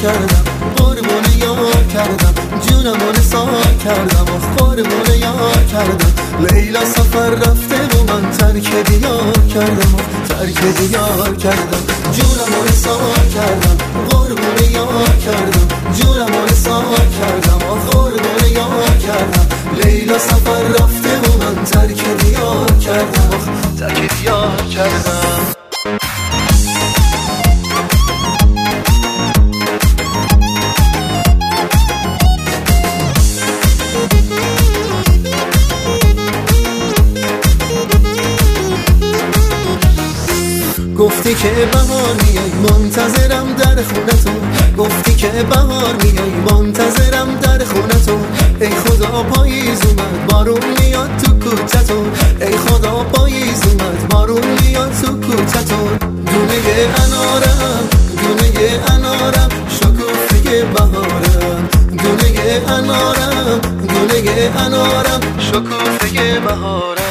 کردم، قربون یار کردم، جونمو نثار کردم، قربون یار کردم. لیلا سفر رفته و من ترک دیار کردم، ترک دیار کردم، جونمو نثار کردم، قربون یار کردم، جونمو نثار کردم، قربون یار کردم. لیلا سفر رفته و من ترک دیار کردم، ترک دیار کردم. گفتی که بهار میای منتظرم در خونتون، گفتی که بهار میای منتظرم در خونتون. ای خدا پاییز اومد بارون میاد تو کوچتون، ای خدا پاییز اومد بارون میاد تو کوچتون. دونه انارم دونه انارم شکوفه بهارم، دونه انارم دونه انارم شکوفه بهارم.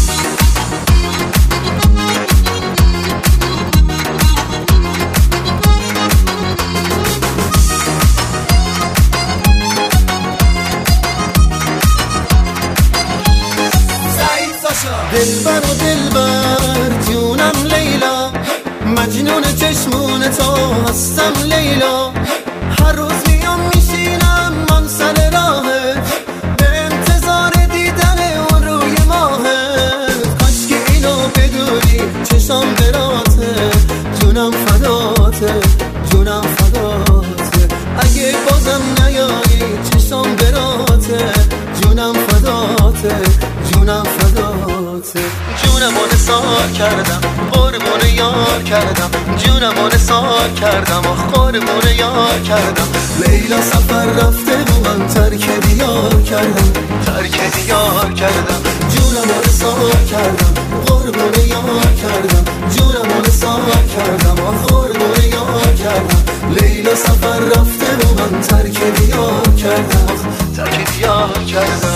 دلبر و دلبر جونم لیلا، مجنون چشمون تو هستم لیلا. هر روز میام میشینم من سر راهت، به انتظار دیدن اون روی ماهت. کاش که اینو بدونی چشام براته، جونم فداته، جونم فداته. اگه بازم نیایی چشام براته، جونم فداته، جونم فداته. جونمو نثار کردم، قربون یار کردم، جونمو نثار کردم، قربون یار کردم. لیلا سفر رفته و من ترک دیار کردم، ترک دیار کردم، جونمو نثار کردم، قربون یار کردم، جونمو نثار کردم، قربون یار کردم. لیلا سفر رفته و من ترک دیار کردم، ترک دیار کردم.